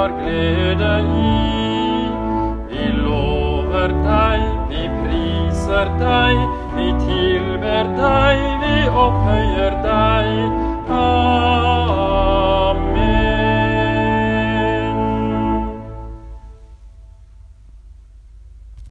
har glede i. Vi lover deg, vi priser deg, vi tilber deg, vi opphøyer deg.